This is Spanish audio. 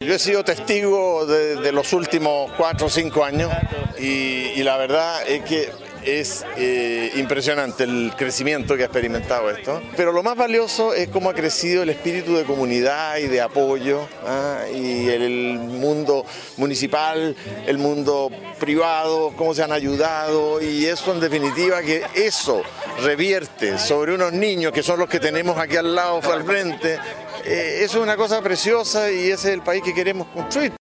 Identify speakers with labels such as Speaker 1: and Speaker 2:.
Speaker 1: Yo he sido testigo de los últimos 4 o 5 años y la verdad es que es impresionante el crecimiento que ha experimentado esto. Pero lo más valioso es cómo ha crecido el espíritu de comunidad y de apoyo, y el mundo municipal, el mundo privado, cómo se han ayudado, y eso en definitiva que eso revierte sobre unos niños que son los que tenemos aquí al lado, al frente. Eso es una cosa preciosa y ese es el país que queremos construir.